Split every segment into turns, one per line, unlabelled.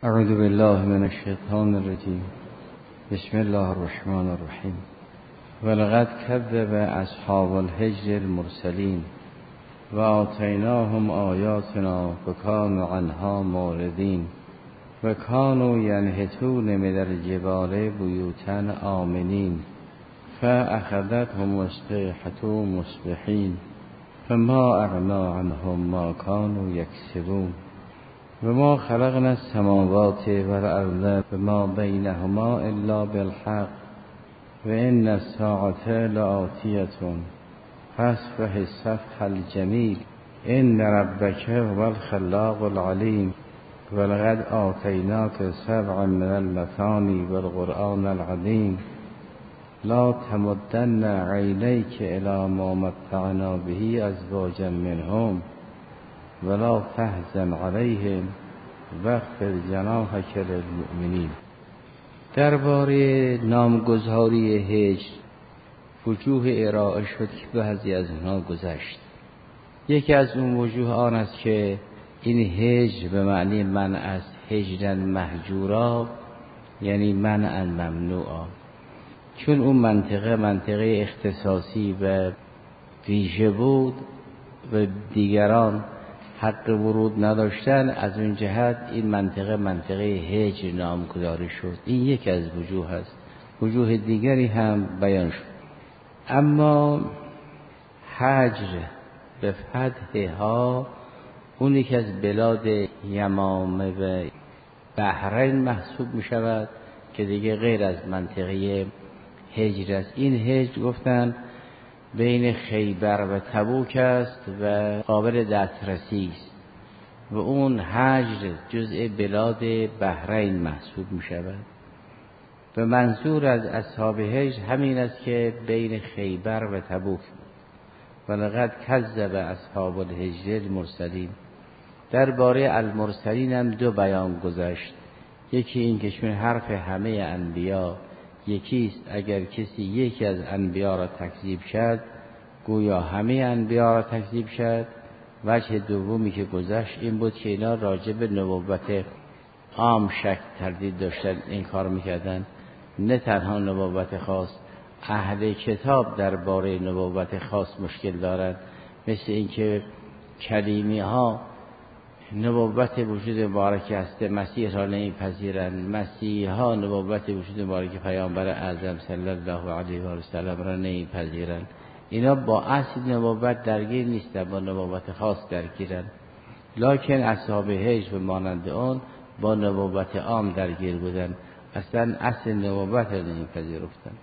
اعوذ بالله من الشیطان الرجیم. بسم الله الرحمن الرحیم. ولقد کذب اصحاب الحجر المرسلین و آتیناهم آیاتنا فکانوا عنها معرضین و کانوا ینحتون من الجبال بیوتا آمنین فاخذتهم الصیحة مصبحین فما اغنی عنهم ما كانوا یکسبون و ما خلقنا السماوات والارض وما بینهما الا بالحق و ان الساعة لآتیة فاصفح الصفح الجمیل ان ربک هو الخلاق العلیم ولقد آتیناک سبعا من المثانی والقرآن العظیم لا تمدن عینیک الی ما متعنا به ازواجا منهم ولا تحزن علیهم واخفض جناحک للمؤمنین. درباره نامگذاری هجر وجوه ارائه شد که بعضی از اونها گذشت. یکی از اون وجوه آن است که این هجر به معنی منع است، هجرا مهجورا یعنی منعا ممنوعا، چون اون منطقه اختصاصی و ویژه بود و دیگران حق ورود نداشتن، از اون جهت این منطقه هجر نامگذاری شد. این یکی از وجوه است. وجوه دیگری هم بیان شد. اما هجر به فتح ها اونی که از بلاد یمامه و بحرین محسوب می شود که دیگه غیر از منطقه هجر است. این هجر گفتن بین خیبر و تبوک است و قابل دسترسی است و اون هجر جزء بلاد بحرین محسوب می شود و منظور از اصحاب هجر همین است که بین خیبر و تبوک. ولقد کذب اصحاب الحجر المرسلین. درباره المرسلین هم دو بیان گذشت. یکی این که چون حرف همه انبیا یکیست، اگر کسی یکی از انبیا را تکذیب شد گویا همه انبیا را تکذیب شد. وجه دومی که گذشت این بود که اینا راجع به نبوت عام شک تردید داشتن، این کار میکردن. نه تنها نبوت خاص، اهل کتاب درباره نبوت خاص مشکل دارند، مثل اینکه کلیمی ها نبوت وجود مبارک است مسیح را نمیپذیرند، مسیح ها نبوت وجود مبارک پیامبر اعظم صلی الله علیه و سلم را نمیپذیرند. اینا با اصل نبوت درگیر نیستند، با نبوت خاص درگیرند. لکن اصحاب هجر و مانند آن با نبوت عام درگیر بودند، اصلا اصل نبوت را نمیپذیرفتند.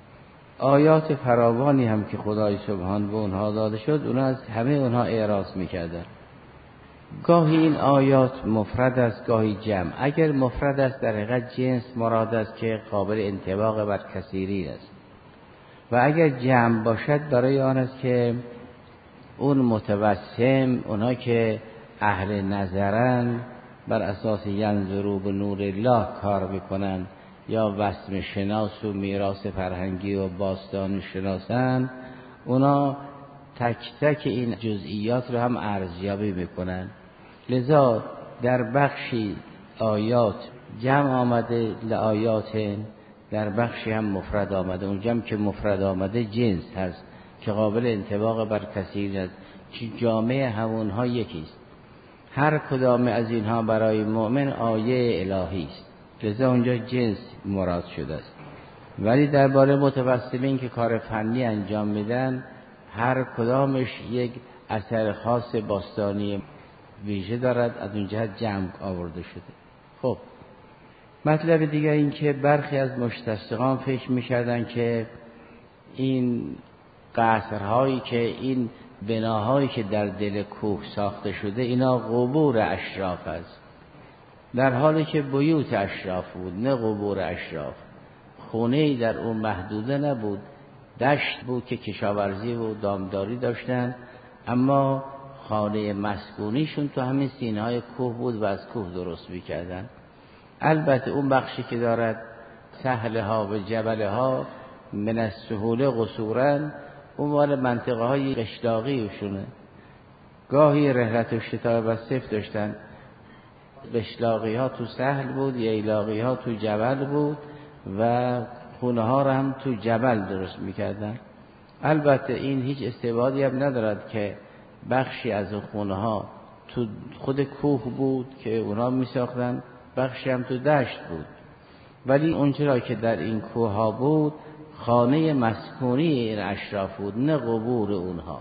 آیات فراوانی هم که خدای سبحان به اونها داده شد، اونها از همه اونها اعراض میکردند. گاهی این آیات مفرد است، گاهی جمع. اگر مفرد است در حقیقت جنس مراد است که قابل انطباق بر کثیرین است، و اگر جمع باشد برای آن است که اون متوسم، اونا که اهل نظرن، بر اساس ینظروا به نور الله کار میکنن یا وسم شناس و میراث فرهنگی و باستان شناسن، اونا تک تک این جزئیات رو هم ارزیابی میکنن. لذا در بخشی آیات جمع آمده لآیات، در بخشی هم مفرد آمده. اون جمع که مفرد آمده جنس هست که قابل انطباق بر کثیر است، که جامعه همونها یکیست. هر کدام از اینها برای مؤمن آیه الهی است، لذا اونجا جنس مراد شده است. ولی درباره متوسمین که کار فنی انجام میدن، هر کدامش یک اثر خاص باستانی ویژه دارد، از اون جهت جمع آورده شده. خب مطلب دیگر این که برخی از مستشرقان فکر می‌کردند که این قصرهایی که این بناهایی که در دل کوه ساخته شده اینا قبور اشراف است، در حالی که بیوت اشراف بود نه قبور اشراف. خونه‌ای در اون محدوده نبود، دشت بود که کشاورزی و دامداری داشتن، اما خانه مسکونیشون تو همین سینه‌های کوه بود و از کوه درست می‌کردن. البته اون بخشی که دارد سهلها و جبلها من السهول قصورن، اون مال منطقه های قشلاقیشونه. گاهی رحلت و شتاب و صیف داشتن. بشلاقی ها تو سهل بود، ییلاقی ها تو جبل بود و خونه ها رو هم تو جبل درست میکردن. البته این هیچ استعدادی هم ندارد که بخشی از اون خونه ها تو خود کوه بود که اونا میساختن، بخشی هم تو دشت بود، ولی اونچرا که در این کوه ها بود خانه مسکونی این اشراف بود، نه قبور اونها.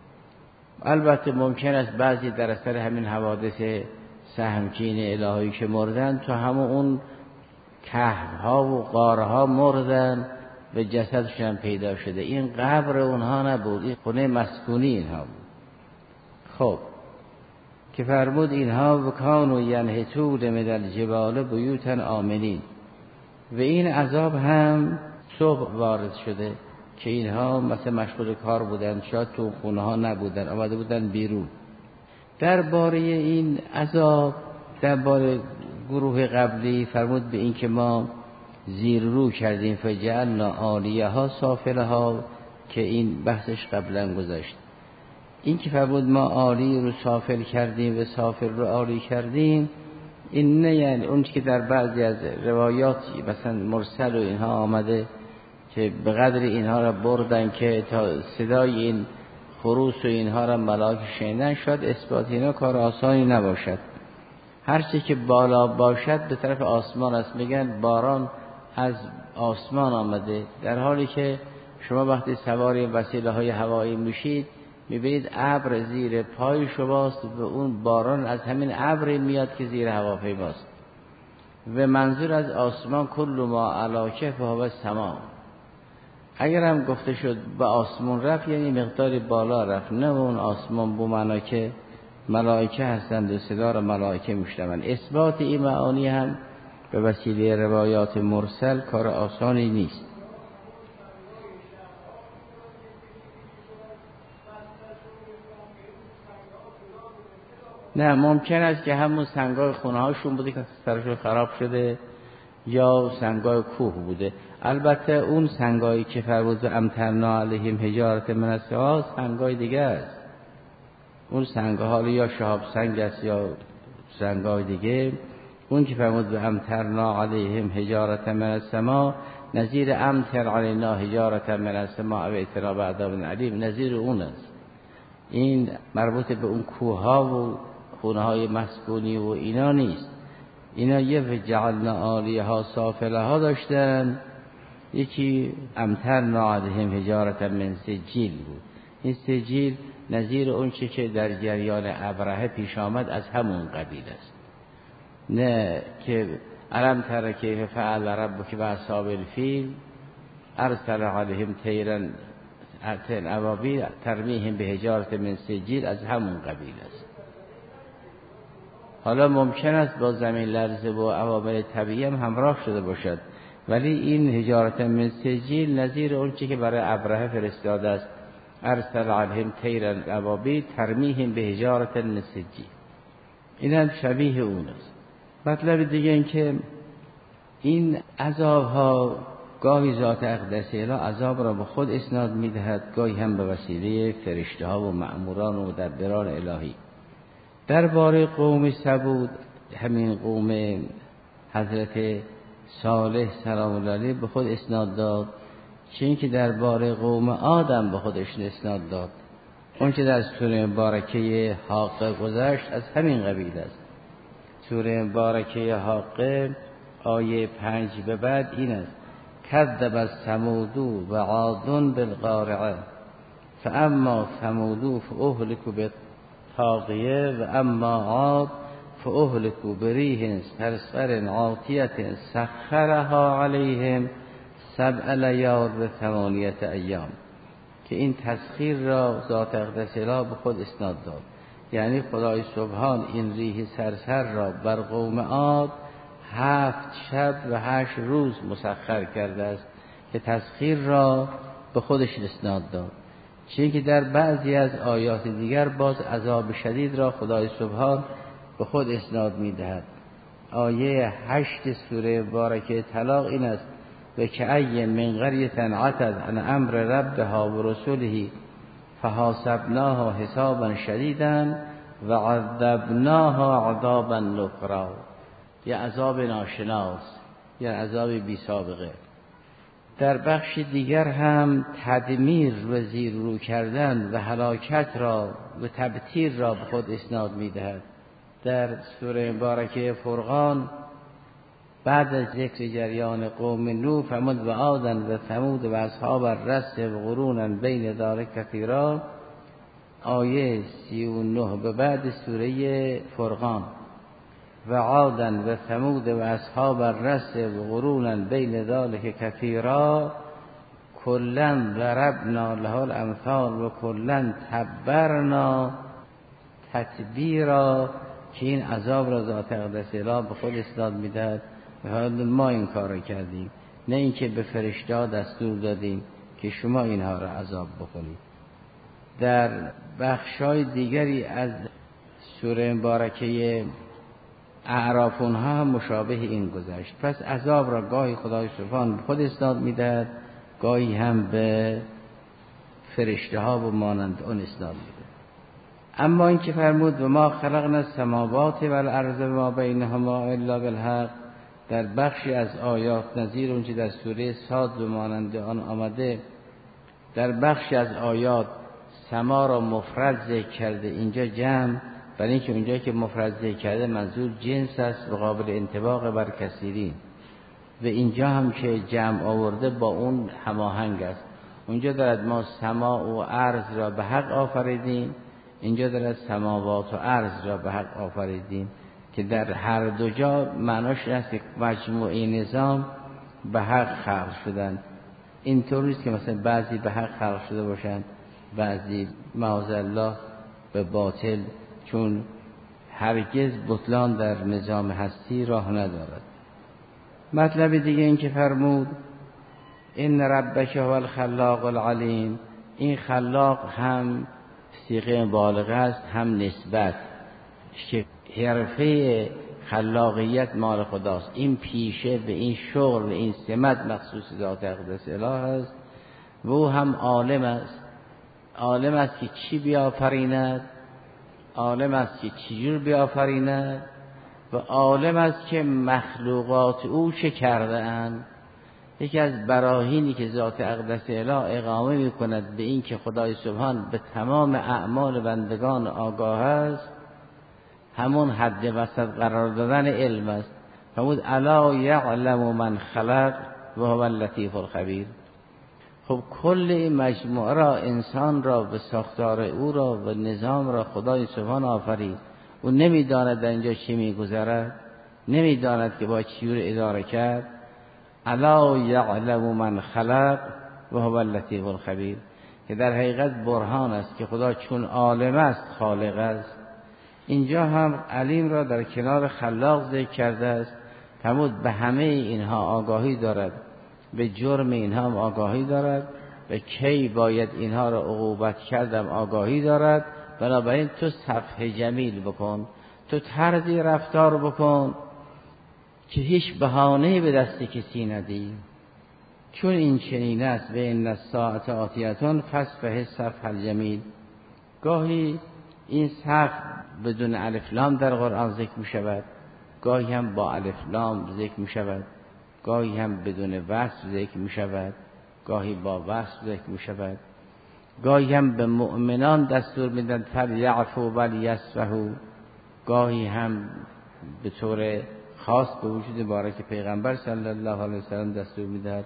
البته ممکن است بعضی در اثر همین حوادث سهمگین الهی که مردن تو همون اون کهف‌ها و غارها مردن و جسدشون پیدا شده. این قبر اونها نبود، این خونه مسکونی اینها بود. خب که فرمود اینها وکانوا ینحتون من الجبال بیوتا آمنین، و این عذاب هم صبح وارد شده که اینها مثلا مشغول کار بودن، شاید تو خونه ها نبودن، آمده بودن بیرون. درباره این عذاب درباره گروه قبلی فرمود به این که ما زیر رو کردیم فجعلنا عالیها سافلها، که این بحثش قبلا گذشت. این که فرمود ما عالی رو سافل کردیم و سافل رو عالی کردیم، این نه یعنی اون که در بعضی از روایات مثلا مرسل و اینها آمده که به قدر اینها را بردن که تا صدای این خروس و اینها را ملائکه شنیدن، شاید اثبات اینا کار آسانی نباشد. هرچی که بالا باشد به طرف آسمان است، میگن باران از آسمان آمده، در حالی که شما وقتی سوار وسیله های هوایی میشید میبینید ابر زیر پای شماست و اون باران از همین ابر میاد که زیر هواپیماست. و منظور از آسمان کل ما علاکه فهو السما. اگر هم گفته شد به آسمان رفت یعنی مقداری بالا رفت، نه اون آسمان بو معنا که ملائکه هستند و صدا را ملائکه میشنوند. اثبات این معانی هم به وسیله روایات مرسل کار آسانی نیست. نه ممکن است که همون سنگای خونه هاشون بوده که سرشون خراب شده یا سنگای کوه بوده. البته اون سنگایی که فرمود امطرنا علیهم حجارة من السما سنگای دیگه است. اون سنگ‌ها یا شهاب سنگ است یا سنگای دیگه. اون که فرمود امطرنا علیهم حجارة من السما نظیر امطر علینا حجارة من السما او ائتنا بعذاب علیم، نظیر اون است. این مربوط به اون کوه‌ها و خونه‌های مسکونی و اینا نیست. اینا یه وجعلنا عالیها سافلها داشتن، یکی امطرنا علیهم حجارة من سجیل بود. این سجیل نظیر اون چی که در جریان ابرهه پیش آمد از همون قبیل است. نه که الم تر کیف فعل ربک باصحاب الفیل ارسل علیهم طیرا ابابیل ترمیهم بحجارة من سجیل، از همون قبیل است. حالا ممکن است با زمین لرزه و عوامل طبیعی هم همراه شده باشد، ولی این حجارة من سجیل نظیر اون چی که برای ابرهه فرستاده است، ارسل علیهم طیرا ابابیل ترمیهم بحجارة من سجیل. این هم شبیه اون است. مطلب دیگه این که این عذاب ها گاهی ذات اقدس اله عذاب را به خود اسناد میدهد، گاهی هم به وسیله فرشته ها و مأموران و مدبران الهی. درباره قوم ثمود، همین قوم حضرت صالح سلام الله علیه به خود اسناد داد، چون که درباره قوم آدم به خودش اسناد داد. اون که در سوره مبارکه حاقه گذشت از همین قبیل است. سوره مبارکه حاقه آیه 5 به بعد این است: کذب ثمود و عاد بالقارعه فاما ثمود فاهلكوا بالطاغیه و اما عاد فاهلكوا بریح صرصر عاتیه سخرها علیهم 7 لیال و 8 ایام. که این تسخیر را ذات اقدس اله به خود اسناد داد، یعنی خدای سبحان این ریح صرصر را بر قوم عاد 7 شب و 8 روز مسخر کرده است که تسخیر را به خودش اسناد داد. چون که در بعضی از آیات دیگر باز عذاب شدید را خدای سبحان به خود اسناد می‌دهد. آیه 8 سوره مبارکه طلاق این است: و کأی من قریة عتت عن امر ربها و رسله فحاسبناها حسابا شدیدا و عذبناها عذابا نکرا، یه عذاب ناشناس، یه عذاب بی سابقه. در بخش دیگر هم تدمیر و زیر رو کردن و هلاکت را و تبتیر را به خود اسناد می‌دهد. در سوره مبارکه فرقان بعد از ذکر جریان قوم نوح فرمود و عادا و ثمود و اصحاب الرس و قرونا بین ذلک کثیرا، آیه 39 به بعد سوره فرقان، و عادا و ثمود و اصحاب الرس و قرونا بین ذلک کثیرا کلا ضربنا له الامثال و کلا تبرنا تتبیرا، که این عذاب را ذات اقدس اله به خود اسناد میدهد و ما این کار را کردیم، نه اینکه به فرشته دستور دادیم که شما اینها را عذاب بکنید. در بخشای دیگری از سوره مبارکه اعراف اونها هم مشابه این گذشت. پس عذاب را گاهی خدای سبحان به خود اسناد میدهد، گاهی هم به فرشته ها و مانند اون اسناد میده. اما این که فرمود و ما خلقنا السماوات والارض و ما بینهما الا بالحق، در بخشی از آیات نظیر اون که در سوره صاد و مانند آن آمده، در بخشی از آیات سما را مفرد ذکر کرده، اینجا جمع، برای اینکه اونجایی که مفرد ذکر کرده منظور جنس است و قابل انطباق بر کثیرین، و اینجا هم که جمع آورده با اون هماهنگ است. اونجا دارد ما سما و ارض را به حق آفریدیم، اینجا دارد سماوات و ارض را به حق آفریدیم، که در هر دو جا معناش این است که مجموعه نظام به حق خلق شدن. اینطور نیست که مثلا بعضی به حق خلق شده باشند، بعضی معاذالله به باطل، چون هرگز بطلان در نظام هستی راه ندارد. مطلب دیگه این که فرمود این ربک هو الخلاق العلیم، این خلاق هم صیغه مبالغه است، هم نسبت، که حرفه خلاقیت مال خداست. این پیشه به این شغل و این سمت مخصوص ذات اقدس اله است. و او هم عالم است، عالم است که چی بیافریند، عالم است که چجور بیافریند، و عالم است که مخلوقات او چه کرده اند. یکی از براهینی که ذات اقدس اله اقامه می کند به این که خدای سبحان به تمام اعمال بندگان آگاه است، همون حد وسط قرار دادن علم است. فرمود الا یعلم من خلق و هو اللطیف الخبیر. خب کل این مجموعه را، انسان را، به ساختار او را و نظام را خدای سبحان آفرید. او نمیداند در اینجا چی میگذرد، نمیداند که با چیور اداره کرد. الا یعلم من خلق و هو اللطیف الخبیر، که در حقیقت برهان است که خدا چون عالم است خالق است. اینجا هم علیم را در کنار خلاق ذکر کرده است. فرمود به همه اینها آگاهی دارد، به جرم اینها هم آگاهی دارد، به کی باید اینها را عقوبت کردم آگاهی دارد. بنابراین تو صفح جمیل بکن، تو طرزی رفتار بکن که هیچ بهانه‌ای به دست کسی ندی، چون این چنین است و ان الساعة آتیة فاصفح الصفح الجمیل. گاهی این صفح بدون الف لام در قرآن ذکر می شود، گاهی هم با الف لام ذکر می شود، گاهی هم بدون وصف ذکر می شود، گاهی با وصف ذکر می شود. گاهی هم به مؤمنان دستور میدن فلیعفوا ولیصفحوا، گاهی هم به طور خاص به وجود بارک پیغمبر صلی الله علیه وسلم دستور میدهد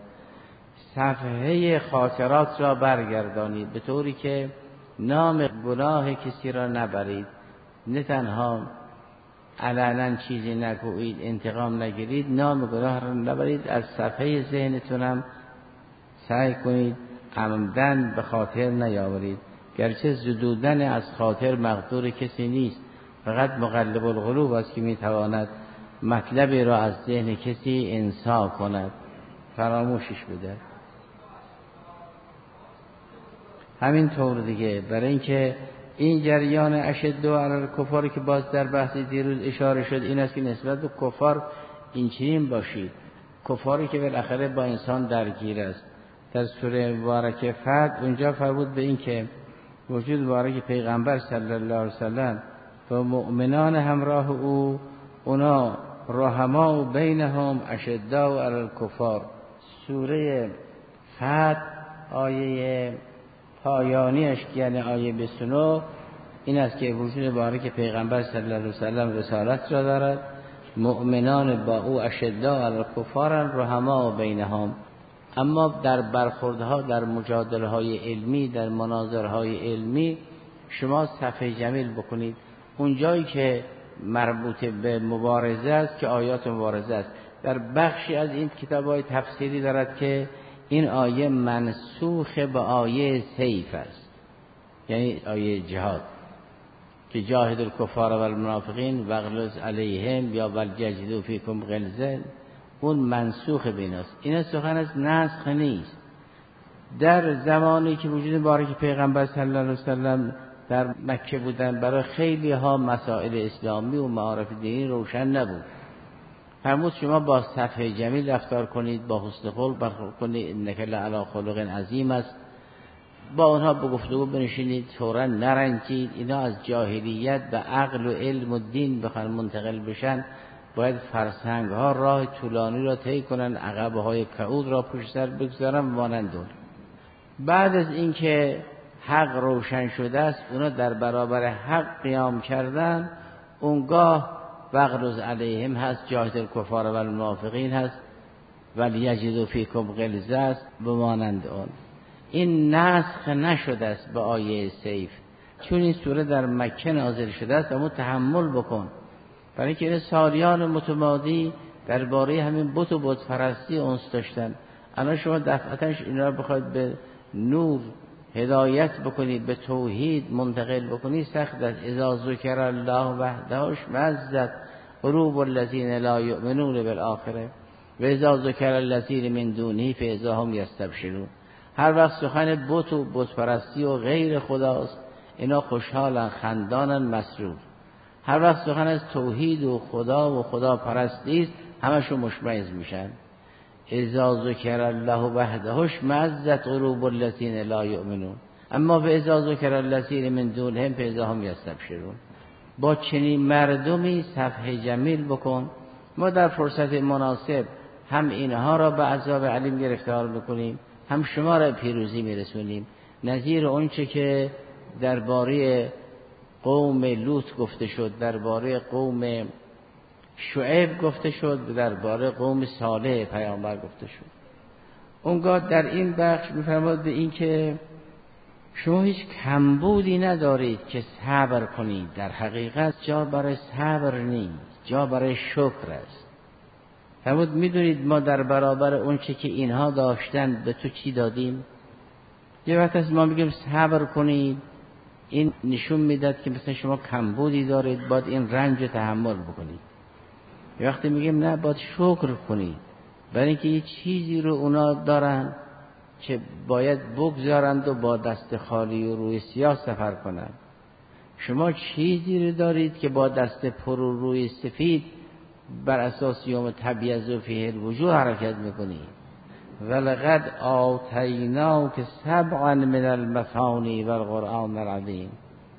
صفحه خاطرات را برگردانید، به طوری که نام گناه کسی را نبرید، نه تنها علنا چیزی نگویید، انتقام نگیرید، نام گناه را نبرید، از صفحه ذهنتون هم سعی کنید عمدن به خاطر نیاورید. گرچه زدودن از خاطر مقدور کسی نیست، فقط مقلب القلوب است که میتواند مطلبی را از ذهن کسی انسا کند، فراموشش بده. همین طور دیگه، برای اینکه این جریان اشد علی الکفار که باز در بحث دیروز اشاره شد، این است که نسبت به کفار این چنین باشید، کفاری که بالاخره با انسان درگیر است. در سوره مبارکه فتح اونجا فرمود به این که وجود مبارک پیغمبر صلی الله علیه وسلم و مؤمنان همراه او اونا رحماء بینهم اشداء علی الکفار. سوره فتح آیه پایانیش یعنی آیه 29 این است که وجود باره پیغمبر صلی الله علیه وسلم رسالت را دارد، مؤمنان با او اشداء علی الکفار رحماء بینهم. اما در برخوردها، در مجادله های علمی، در مناظرهای علمی شما صفحه جمیل بکنید. اونجایی که مربوط به مبارزه است که آیات مبارزه است. در بخشی از این کتاب‌های تفسیری دارد که این آیه منسوخ به آیه سیف است، یعنی آیه جهاد که جاهد الکفار و المنافقین واغلظ علیهم یا ولجدوا فیکم غلظه، اون منسوخ به ایناست. این سخن از نسخ نیست. در زمانی که وجود مبارک پیغمبر صلی الله علیه وسلم در مکه بودن برای خیلی ها مسائل اسلامی و معارف دینی روشن نبود. فرمود شما با صفحه جمیل رفتار کنید، با حسن خلق برخورد کنید، انک لعلی خلق عظیم است. با اونها به گفتگو بنشینید، فوراً نرنجید. اینا از جاهلیت به عقل و علم و دین بخوان منتقل بشن باید فرسنگ ها راه طولانی را طی کنن، عقبه های کعود را پشت سر بگذارن مانند اون. بعد از اینکه حق روشن شده است اونا در برابر حق قیام کردن، اونگاه واغلظ علیهم هست، جاهد الکفار و المنافقین هست، ولیجدوا فیکم غلظه است بمانند اون. این نسخ نشده است به آیه سیف، چون این سوره در مکه نازل شده است. اما تحمل بکن، برای اینکه این سالیان متمادی درباره همین بت و بت پرستی انس داشتن. الان شما دفعتاش اینا رو بخواید به نور هدایت بکنید، به توحید منتقل بکنید سخت است. اذا ذکر الله وحده اشمئزت قلوب الذین لا یؤمنون بالآخره و اذا ذکر الذین من دونه فاذا هم یستبشرون. هر وقت سخن بت و بت پرستی و غیر خداست اینا خوشحالن، خندانن، مسرور. هر وقت سخن از توحید و خدا پرستی است همشون مشمئز میشن. اذا ذکر الله وحده اشمئزت قلوب الذین لا یؤمنون اما و اذا ذکر الذین من دونهم فاذا هم یستبشرون. با چنین مردمی صفحه جمیل بکن. ما در فرصت مناسب هم اینها را به عذاب علیم گرفتار میکنیم، هم شما را پیروزی میرسونیم. نظیر اونچه که درباره قوم لوط گفته شد، درباره قوم شعیب گفته شد، درباره قوم صالح پیامبر گفته شد. اونگاه در این بخش می‌فرماد به این که شما هیچ کمبودی ندارید که صبر کنید. در حقیقت جا برای صبر نیست، جا برای شکر است. فرمود میدونید ما در برابر اون چه که اینها داشتن به تو چی دادیم؟ یه وقت از ما میگیم صبر کنید، این نشون میداد که مثلا شما کمبودی دارید، باید این رنج تحمل بکنید. یه وقتی میگیم نه، باید شکر کنید، برای اینکه یه چیزی رو اونا دارن که باید بگذارند و با دست خالی و روی سیاه سفر کنند. شما چیزی رو دارید که با دست پر و روی سفید بر اساس یوم تبیض فیه الوجوه حرکت میکنید. ولقد آتیناک سبعا من المثانی والقرآن العظیم.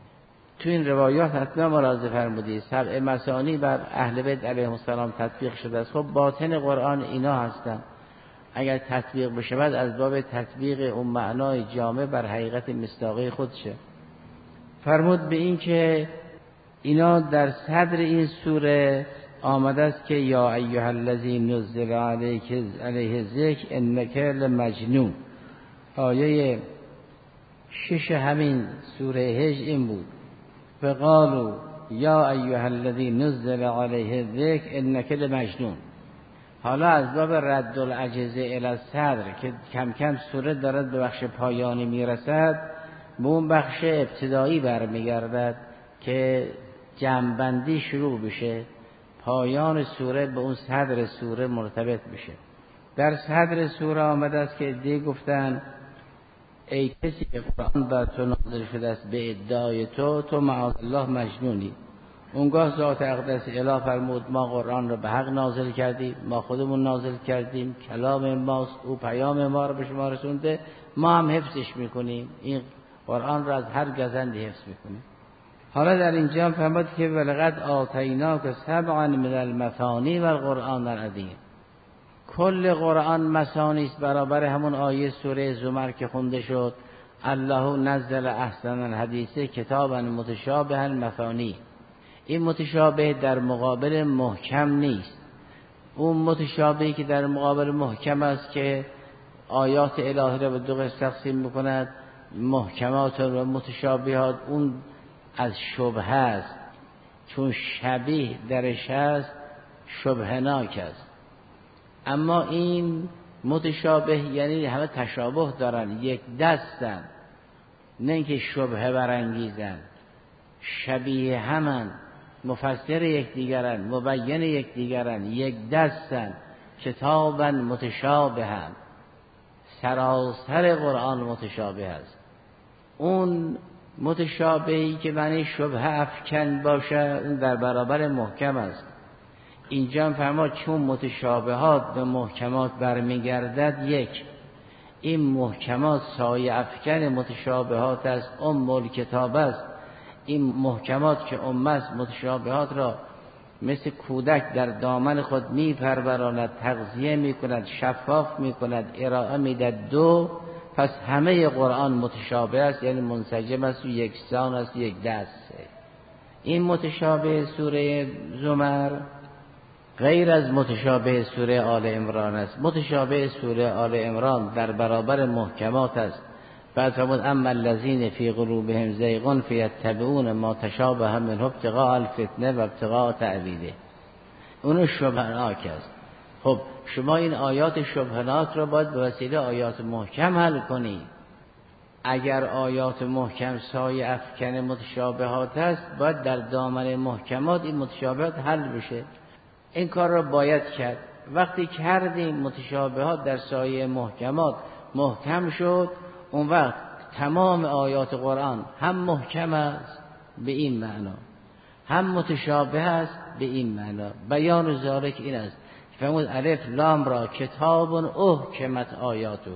تو این روایات حتما ملاحظه فرمودید سبع مثانی بر اهل بیت علیهم السلام تطبیق شده است. خب باطن قرآن اینا هستند. اگر تطبیق بشود از باب تطبیق اون معنای جامع بر حقیقت مصداقی خودشه. فرمود به این که اینا در صدر این سوره آمده است که یا ایها الذی نزل علیه الذکر انک لمجنون. آیه 6 همین سوره هجر این بود فقالوا یا ایها الذی نزل علیه الذکر انک لمجنون. حالا از باب رد العجزه الی الصدر که کم کم سوره دارد به بخش پایانی میرسد، به اون بخش ابتدایی برمیگردد که جمع‌بندی شروع بشه، پایان سوره به اون صدر سوره مرتبط بشه. در صدر سوره آمده است که دی گفتن ای کسی که قرآن بر تو نازل شده است به ادعای تو معاذ الله مجنونی. اونگاه ذات اقدس اله فرمود ما قرآن رو به حق نازل کردیم، ما خودمون نازل کردیم، کلام ماست، او پیام ما رو به شما رسونده، ما هم حفظش میکنیم، این قرآن رو از هر گزندی حفظ میکنیم. حالا در اینجا فرمود که ولقد آتیناک سبعا من المثانی و القرآن العظیم. کل قرآن مثانی است، برابر همون آیه سوره زمر که خونده شد الله نزل احسن الحدیث کتابا متشابها مثانی. این متشابه در مقابل محکم نیست. اون متشابهی که در مقابل محکم است که آیات الهی را به دو قسم تقسیم میکند، محکمات و متشابهات، اون از شبهه است، چون شبیه درش هست شبهناک است. اما این متشابه یعنی همه تشابه دارن، یک دستن، نه اینکه شبهه برانگیزن، شبیه همن، مفسر یکدیگرن، مبین یکدیگرن، یک دستن، کتابا متشابهن. سراسر قرآن متشابه است. اون متشابهی که معنی شبهه افکن باشه اون در برابر محکم است. اینجا هم فرماد چون متشابهات به محکمات برمیگردد، یک، این محکمات سایه افکن متشابهات است، الکتاب است. این محکمات که است متشابهات را مثل کودک در دامن خود میپروراند، تغذیه میکند، شفاف میکند، ارائه میدهد. دو، پس همه قرآن متشابه است، یعنی منسجم است و یکسان است، یک دست. این متشابه سوره زمر غیر از متشابه سوره آل عمران است. متشابه سوره آل عمران در برابر محکمات است. بعد فرمود اما الذین فی قلوبهم زیغ فیتبعون ما تشابه منه ابتغاء الفتنه و ابتغاء تأویله. اون شبهناک است. خب شما این آیات شبهناک را باید به وسیله آیات محکم حل کنید. اگر آیات محکم سایه افکن متشابهات است، باید در دامن محکمات این متشابهات حل بشه. این کار را باید کرد. وقتی کردیم متشابهات در سایه محکمات محکم شد، اون وقت تمام آیات قرآن هم محکم است به این معنا، هم متشابه است به این معنا. بیان ذالک این است فرمود الف لام را کتاب احکمت آیاته.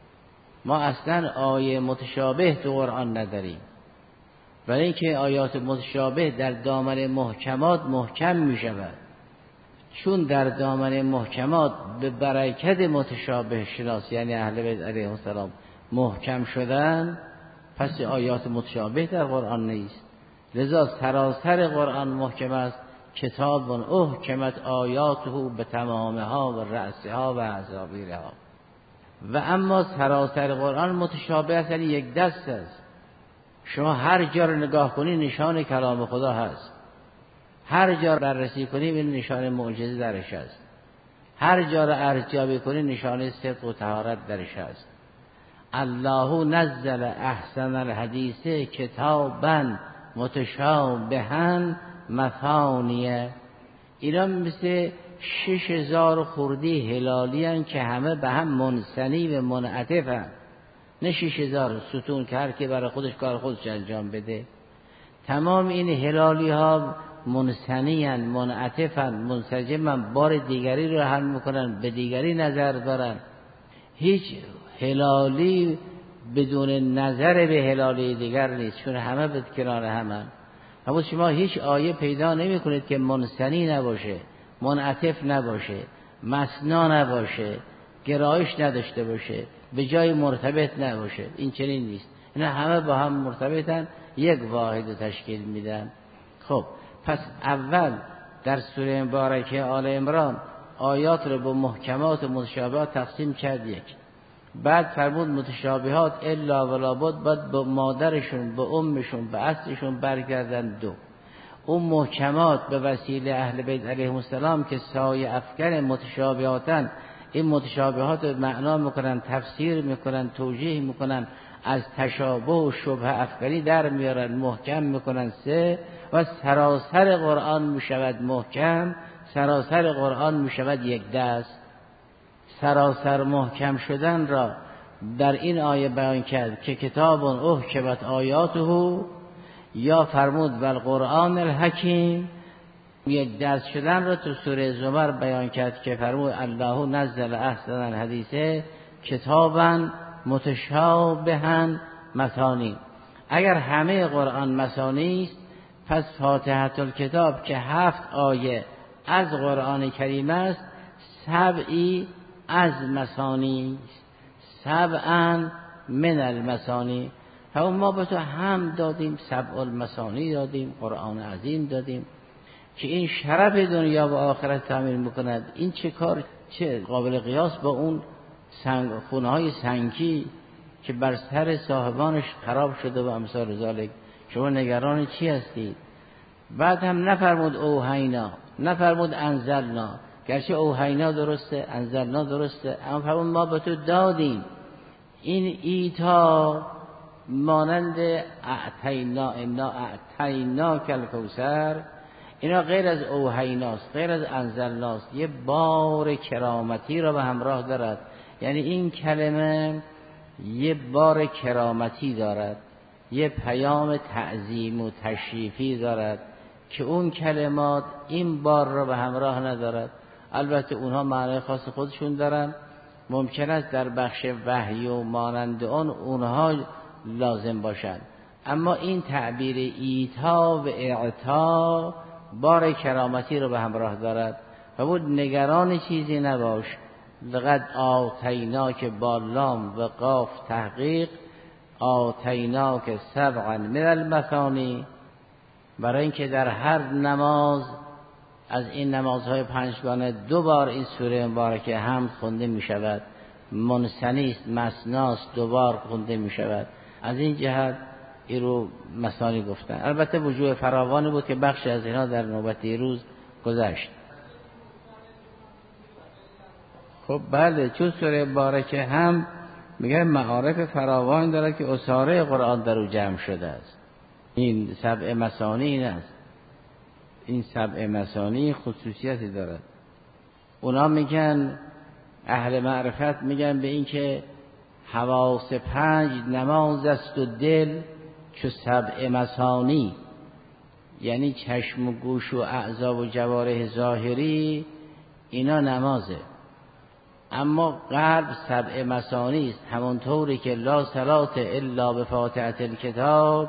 ما اصلا آیه متشابه تو قرآن نداریم، ولی اینکه آیات متشابه در دامن محکمات محکم می شود. چون در دامن محکمات به برکت متشابه شناس یعنی اهل بیت علیهم السلام محکم شدن، پس آیات متشابه در قرآن نیست. لذا سراسر قرآن محکم است. کتاب احکمت آیاته به تمامها و رأسها و اعذابیرها. و اما سراسر قرآن متشابه است، یعنی یک دست است. شما هر جا رو نگاه کنی نشان کلام خدا هست، هر جا بررسی کنی این نشان معجزه درش است، هر جا رو ارزیابی کنی نشان صدق و طهارت درش است. الله نزل احسن الحدیث کتابا متشابها مثانیه. اینا مثل 6000 خوردی هلالی هن که همه به هم منثنی و منعطف هن. نه 6000 ستون که هر که برای خودش کار خودش انجام بده. تمام این هلالی ها منثنی هن، منعطف هن، منسجم هن، بار دیگری رو حل میکنن، به دیگری نظر دارن. هیچ هلالی بدون نظر به هلالی دیگر نیست، چون همه به کنار همن. اما شما هیچ آیه پیدا نمی کنید که منثنی نباشه، منعطف نباشه، مثنا نباشه، گرایش نداشته باشه، به جای مرتبط نباشه. این چنین نیست. اینا همه با هم مرتبطن، یک واحد تشکیل میدن. خب پس اول در سوره مبارکه آل عمران آیات رو به محکمات و متشابهات تقسیم کرد یک. بعد فرمود متشابهات الا ولا بد باید به مادرشون، به امشون، به اصلشون برگردن. دو، اون محکمات به وسیله اهل بیت علیهم السلام که سایه افکن متشابهاتن، این متشابهات رو معنا میکنن، تفسیر میکنن، توجیه میکنن، از تشابه و شبه افکنی در میارن، محکم میکنن. سه، و سراسر قرآن میشود محکم، سراسر قرآن میشود یک دست. سراسر محکم شدن را در این آیه بیان کرد که کتاب احکمت آیاته، یا فرمود والقرآن الحکیم. یک دست شدن را تو سوره زمر بیان کرد که فرمود الله نزل احسن الحدیث کتابا متشابها مثانی. اگر همه قرآن مثانی است، پس فاتحه الکتاب که 7 آیه از قرآن کریم است، سبعی از مثانی، سبعا من المثانی. ما به تو هم دادیم، سبع المثانی دادیم، قرآن عظیم دادیم که این شرف دنیا و آخرت تامین میکند. این چه کار، چه قابل قیاس با اون خونه‌های سنگی که بر سر صاحبانش خراب شده و امثال ذالک. شما نگران چی هستید؟ بعد هم نفرمود اوحینا، نفرمود انزلنا، گرچه اوحینا درسته، انزلنا درسته، اما فرمود ما به تو دادیم. این ایتا مانند اعطینا، انا اعطینا کالکوثر، اینا غیر از اوحیناست، غیر از انزلناست، یه بار کرامتی را به همراه دارد. یعنی این کلمه یه بار کرامتی دارد، یه پیام تعظیم و تشریفی دارد که اون کلمات این بار را به همراه ندارد. البته اونها معنی خاص خودشون دارن، ممکن است در بخش وحی و مانند اونها لازم باشند، اما این تعبیر ایتا و اعطا بار کرامتی رو به همراه دارد. و بود نگران چیزی نباش. لقد آتینا که با لام و قاف تحقیق، آتینا که سبعا من المثانی، برای اینکه در هر نماز از این نمازهای پنجگانه 2 بار این سوره مبارکه هم خونده می شود. منثنی است، مثناست، 2 بار خونده می شود. از این جهت این رو مثانی گفتن. البته وجوه فراوانی بود که بخش از اینا در نوبت دیروز گذشت. خب بله، چون سوره مبارکه هم میگه معارف فراوان داره که اساره قرآن در او جمع شده است. این سبع مثانی این است. این سبع مثانی خصوصیتی دارد. اونا میگن، اهل معرفت میگن به این که حواس 5 نماز است و دل چو سبع مثانی، یعنی چشم و گوش و اعضا و جوارح ظاهری اینا نمازه، اما قلب سبع مثانی است. همونطوری که لا صلاة الا بفاتحة الکتاب،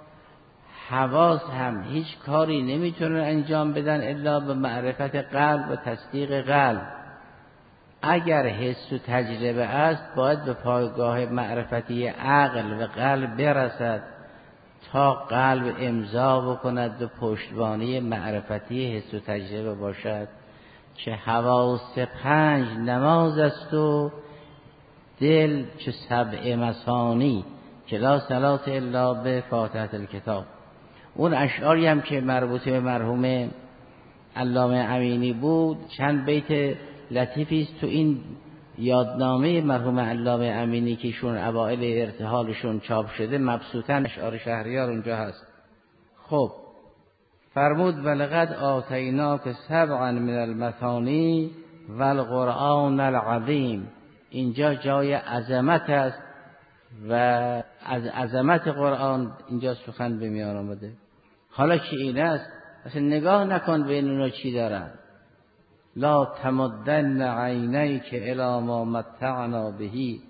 حواس هم هیچ کاری نمیتونن انجام بدن الا به معرفت قلب و تصدیق قلب. اگر حس و تجربه است باید به پایگاه معرفتی عقل و قلب برسد تا قلب امضا بکند و پشتوانه معرفتی حس و تجربه باشد که حواس 5 نماز است و دل چه سبع مثانی که لا صلاة الا بفاتحة الکتاب. اون اشعاری هم که مربوط به مرحوم علامه امینی بود، چند بیت لطیفی است تو این یادنامه مرحوم علامه امینی که ایشون اوائل ارتحالشون چاپ شده، مبسوطاً اشعار شهریار اونجا هست. خب فرمود ولقد آتیناک سبعا من المثانی و القرآن العظیم. اینجا جای عظمت است و از عظمت قرآن اینجا سخن به میان آمده. حالا که این است، اصلا نگاه نکن بین اونا چی دارن. لا تمدن عینیک الی ما متعنا بهی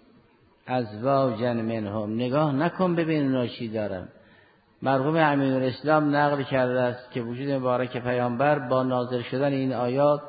ازواجا منهم، نگاه نکن ببین اونا چی دارن. مرحوم امین‌الاسلام نقل کرده است که وجود مبارک پیامبر با نازل شدن این آیات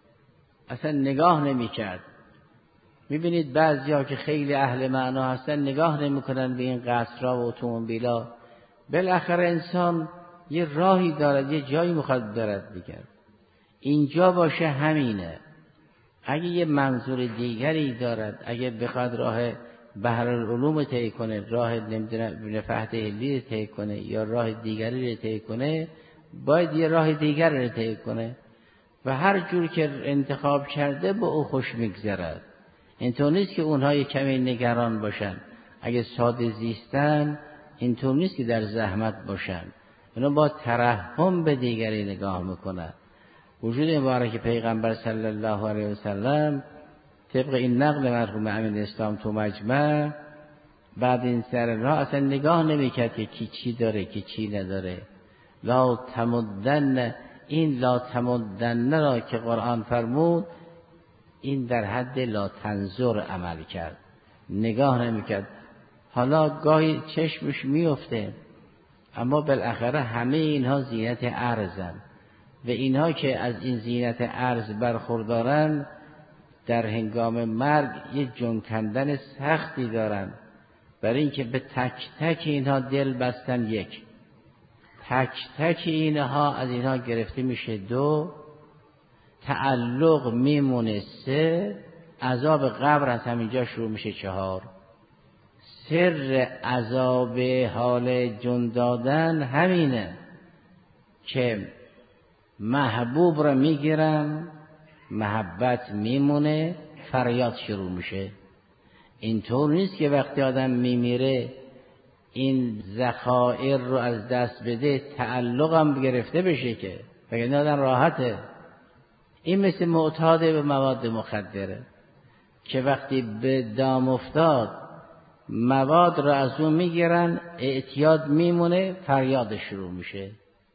اصلا نگاه نمی کرد. میبینید بعضیا که خیلی اهل معنا هستن نگاه نمی کنن به این قصرها و اتومبیلا. بالاخره انسان یه راهی دارد، یه جایی میخواد برد دیگر، اینجا باشه همینه. اگه یه منظور دیگری دارد، اگه بخواد راه بحرالعلوم طی کنه، راه نمیدونم فهد هلی طی کنه یا راه دیگری رو طی کنه، باید یه راه دیگر رو طی کنه و هر جور که انتخاب کرده با او خوش میگذرد. اینطور نیست که اونها یه کمی نگران باشن، اگه ساده زیستن اینطور نیست که در زحمت باشن، اونا با ترحم به دیگری نگاه میکنن. وجود مبارک پیغمبر صلی الله علیه و سلم طبق این نقل مرحوم امین‌الاسلام تو مجمع، بعد این سر راه اصلا نگاه نمیکرد که کی چی داره کی چی نداره. لا تمدن، این لا تمدن را که قرآن فرمود این در حد لا تنظر عمل کرد، نگاه نمیکرد. حالا گاهی چشمش میفته اما بالاخره همه اینها زینت ارضن و اینها که از این زینت ارض برخوردارن در هنگام مرگ یه جون کندن سختی دارن، برای اینکه به تک تک اینها دل بستن یک، تک تک اینها از اینها گرفته میشه دو، تعلق میمونه سه، عذاب قبر از همینجا شروع میشه چهار. سر عذاب حال جون دادن همینه که محبوب را میگیرن، محبت میمونه، فریاد شروع میشه. اینطور نیست که وقتی آدم میمیره این ذخایر رو از دست بده تعلقم گرفته بشه، که وگرنه آدم راحته. این مثل معتاد به مواد مخدره که وقتی به دام افتاد مواد رو از اون میگیرن، اعتیاد میمونه، فریاد شروع میشه.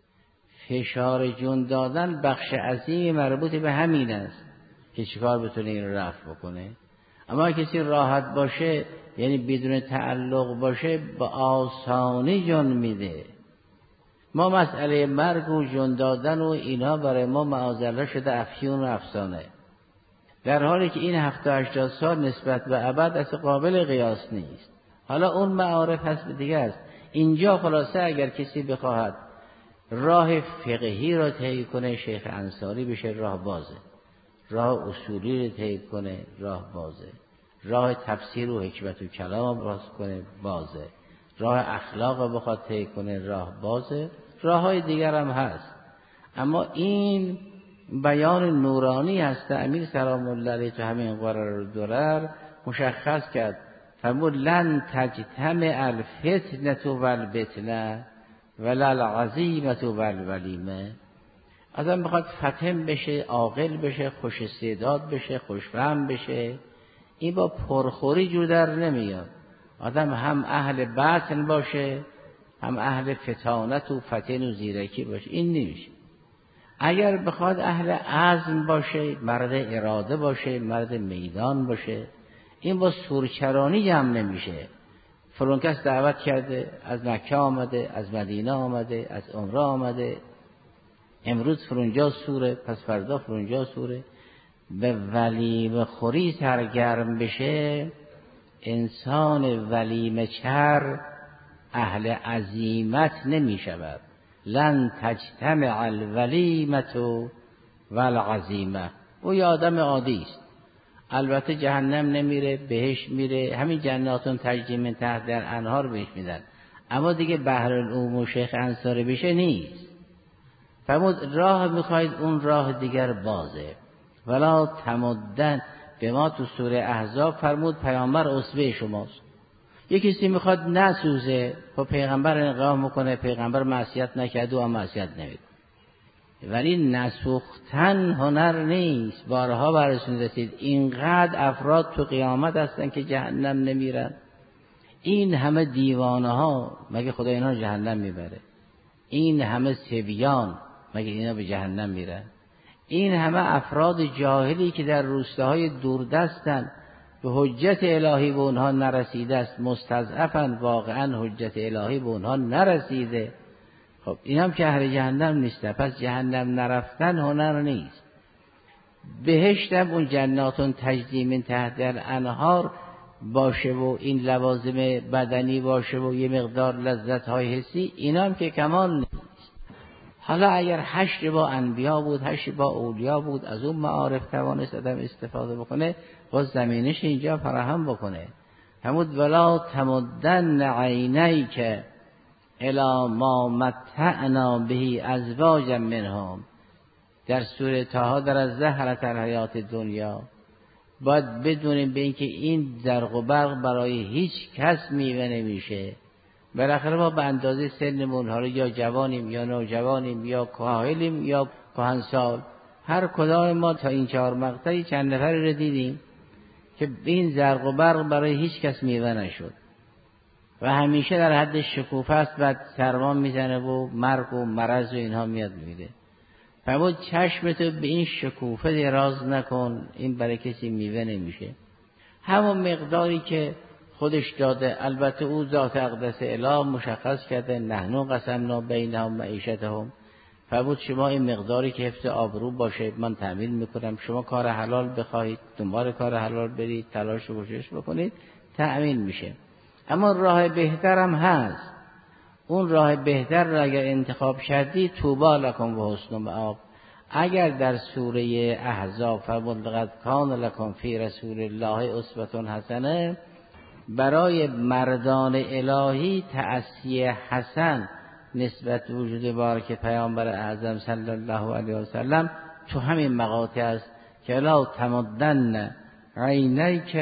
فشار جون دادن بخش عظیمی مربوط به همین است که چیکار بتونه این رو رفع بکنه. اما کسی راحت باشه، یعنی بدون تعلق باشه، با آسانی جون میده. ما مسئله مرگ و جون دادن و اینا برای ما معاذالله شده افیون و افسانه، در حالی که این 70-80 سال نسبت به ابد اصلا قابل قیاس نیست. حالا اون معارف هست به دیگه است. اینجا خلاصه اگر کسی بخواهد راه فقهی را طی کنه، شیخ انصاری بشه، راه بازه. راه اصولی را طی کنه، راه بازه. راه تفسیر و حکمت و کلام باز کنه، بازه. راه اخلاق را بخواد طی کنه، راه بازه. راه های دیگر هم هست، اما این بیان نورانی هست. امیر سلام الله علیه تو همین قرار درر مشخص کرد، فرمود لن تجتمع الفتنه والبتنه ولا العزیمه والولیمه. آدم بخواد فتن بشه، عاقل بشه، خوش استعداد بشه، خوشفهم بشه، این با پرخوری جور در نمیاد. آدم هم اهل باطن باشه، هم اهل فتانت و فتن و زیرکی باشه، این نمیشه. اگر بخواد اهل عزم باشه، مرد اراده باشه، مرد میدان باشه، این با سورچرانی جمع نمیشه. فلان کس دعوت کرده، از مکه آمده، از مدینه آمده، از عمره آمده، امروز فرونجا سوره، پس فردا فرونجا سوره. به ولیمه خوری سرگرم بشه، انسان ولیمه چر اهل عزیمت نمی شود. لن تجتمع الولیمة والعزیمه. او یه آدم عادی است، البته جهنم نمیره، بهش میره، همین جناتون تجری من تحت الانهار بهش میدن، اما دیگه بحر العلوم و شیخ انصاری بشه نیست. فرمود راه میخواید، اون راه دیگر بازه. ولا تمدن به ما تو سوره احزاب فرمود پیامبر اسوه شماست. یکی کسی میخواد نسوزه، خب پیغمبر نگاه میکنه، پیغمبر معصیت نکرد و هم معصیت نمید. ولی نسوختن هنر نیست. بارها براتون رسید اینقدر افراد تو قیامت هستن که جهنم نمیرن. این همه دیوانه ها مگه خدا اینا جهنم میبره؟ این همه سبیان مگه اینا به جهنم میرن؟ این همه افراد جاهلی که در روستاهای دوردستن، به حجت الهی به اونها نرسیده است، مستضعفن، واقعا حجت الهی به اونها نرسیده. خب این هم که اهل جهنم نیست. پس جهنم نرفتن هنر نیست. بهشتم اون جناتون تجری من تحت الانهار باشه و این لوازم بدنی باشه و یه مقدار لذت های حسی، اینا هم که کمال نیست. حالا اگر حشر با انبیا بود، حشر با اولیا بود، از اون معارف توانست آدم استفاده بکنه، باز زمینش اینجا فراهم بکنه. همود ولا تمدن عینیک الی ما متعنا به ازواجا منهم. در سوره طه در از زهرة الحیات دنیا باید بدونیم به اینکه این زرق و برق برای هیچ کس میوه نمیشه. بالاخره ما به اندازه سنمون، حالا یا جوانیم یا نوجوانیم یا کاهلیم یا کهنسال، هر کدام ما تا این 4 مقطعی چند نفری رو دیدیم که این زرق و برق برای هیچ کس میوه نشد و همیشه در حد شکوفه است، بعد سرما میزنه و مرگ و مرض و اینها میاد میده. فرمود چشمتو به این شکوفه دراز نکن، این برای کسی میوه نمیشه. همون مقداری که خودش داده. البته او ذات اقدس اله مشخص کرده نحنو قسمنا بینهم معیشتهم، فرمود شما این مقداری که حفظ آبرو باشه من تأمین میکنم، شما کار حلال بخواهید دنبال کار حلال برید تلاش و کوشش بکنید تأمین میشه. اما راه بهترم هست، اون راه بهتر را اگر انتخاب کردی طوبی لکم و حسن مآب. اگر در سوره احزاب فرمود لقد کان لکم فی رسول الله اسوة حسنه، برای مردان الهی تأسی حسن نسبت وجود بارک پیامبر اعظم صلی الله علیه و سلم تو همین مقاطع است که لا تمدن عینیک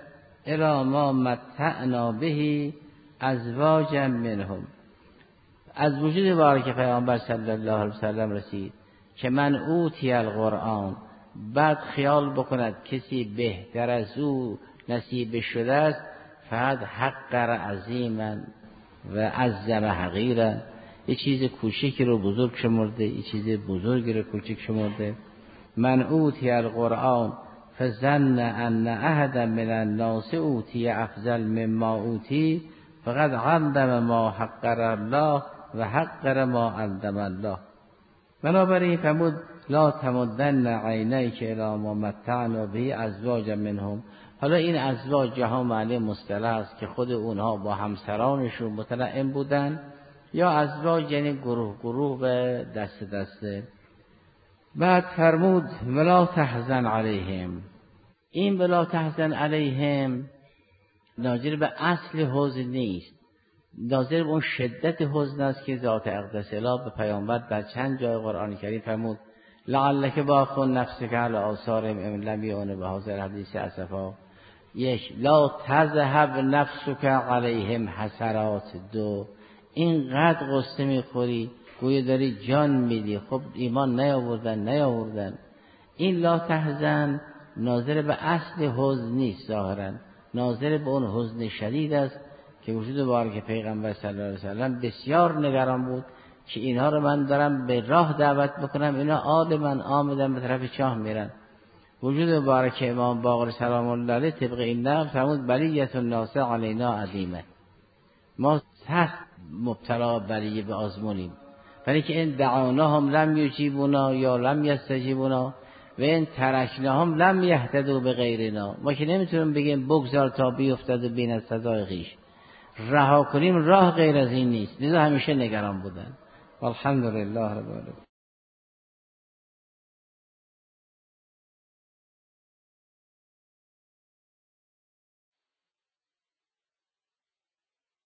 الی ما متعنا به ازواجا منهم. از وجود بارک پیامبر صلی الله علیه و سلم رسید که من اوتی القرآن، بعد خیال بکند کسی بهتر از او نصیب شده است، فقط حقر عظیما و عظم حقیرا، یه چیز کوچکی رو بزرگ شمرده، یه چیز بزرگی رو کوچک شمرده. من اوتی القرآن فظن ان احدا من الناس اوتی افضل مما اوتی فقد قدم ما حقر الله و حقر ما قدم الله. بنابراین فرمود لا تمدن عینیک الی ما متعنا به ازواج منهم. حالا این ازواج جهان معنی مصطلح است که خود اونها با همسرانشون متنعم بودن، یا ازواج یعنی گروه گروه و دسته دسته. بعد فرمود ولا تحزن علیهم. این ولا تحزن علیهم ناظر به اصل حزن نیست، ناظر به اون شدت حزن است که ذات اقدس اله به پیامبر در چند جای قرآن کریم فرمود لعلک باخ نفسک علی آثارهم ان لم یؤمنوا بهذا الحدیث اسفا. یک، لا تذهب نفسک علیهم حسرات. دو، اینقدر قصه میخوری گویا داری جان میدی، خب ایمان نیاوردن. این لا تحزن ناظر به اصل حزن نیست، ظاهرا ناظر به اون حزن شدید است که وجود بارک پیغمبر صلی الله علیه وسلم بسیار نگران بود که اینها رو من دارم به راه دعوت بکنم، اینا آل من آمدن به طرف چاه میرن. وجود بارک امام باقر سلام الله علیه طبق این نقل فرمود بلیت الناس علینا عظیمه، ما سخت مبتلا بلیه به آزمونیم، ولی که این دعاناهم لم یجیبونا یا لم یستجیبونا و این ترکناهم لم یهتدوا به غیرنا. ما که نمیتونیم بگیم بگذار تا بیفتد و بین از سزای خویش، رها کنیم راه غیر از این نیست، لذا همیشه نگران بودن. والحمدلله رب العالمین.